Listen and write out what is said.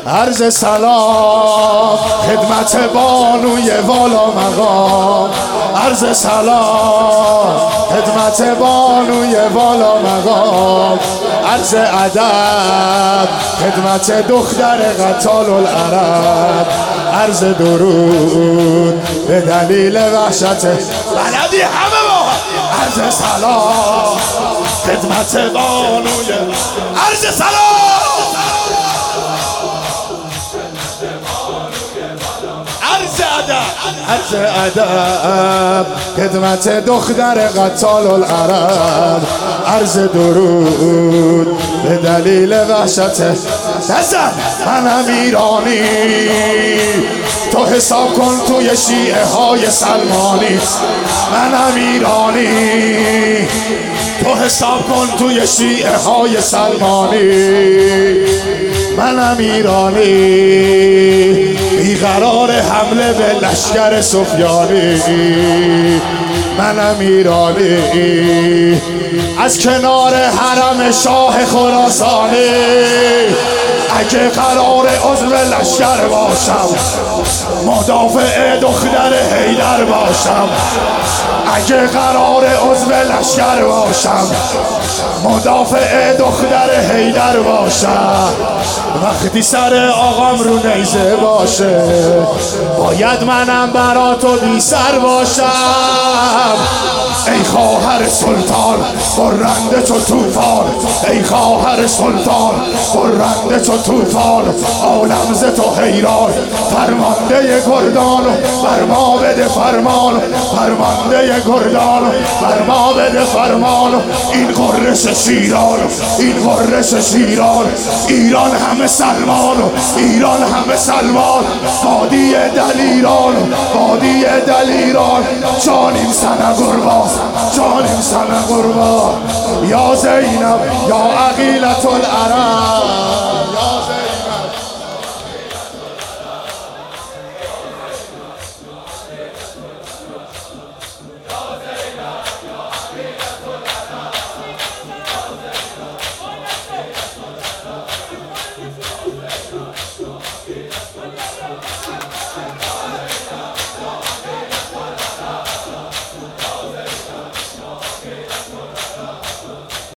عرض سلام خدمت بانوی والا مقام، عرض سلام خدمت بانوی والا مقام، عرض ادب خدمت دختر قتال العرب، عرض درود به دلیل وحشت بلدی همه با عرض سلام خدمت بانوی، عرض سلام عرض ادب خدمت دختر قتال العرب، عرض درود به دلیل وحشت نزن. منم ایرانی تو حساب کن توی شیعه های سلمانی، منم ایرانی تو حساب کن توی شیعه های سلمانی، منم ایرانی بیقرار حمله به لشکر سفیانی، منم ایرانی از کنار حرم شاه خراسانی، اگه قرار عضو لشکر باشم مدافع دختر حیدر باشم، اگه قرار عضو لشکر باشم مدافع دختر حیدر باشم، وقتی سر آقام رو نیزه باشه باید منم برا تو بی سر باشم. ای خواهر سلطان برنده چو توفان، ای خواهر سلطان برنده چو توفان، عالم ز تو حیران، فرمانده گردان بر ما بده فرمان، فرمانده گردان بر ما بده فرمان. این قرش شیران، این قرش شیران، ایران همه سلمان، ایران همه سلمان، وادی دلیران، وادی دلیران، جانیم سن قربان، جانیم سن قربان، یا زینب یا عقیلة العرب، یا زینب.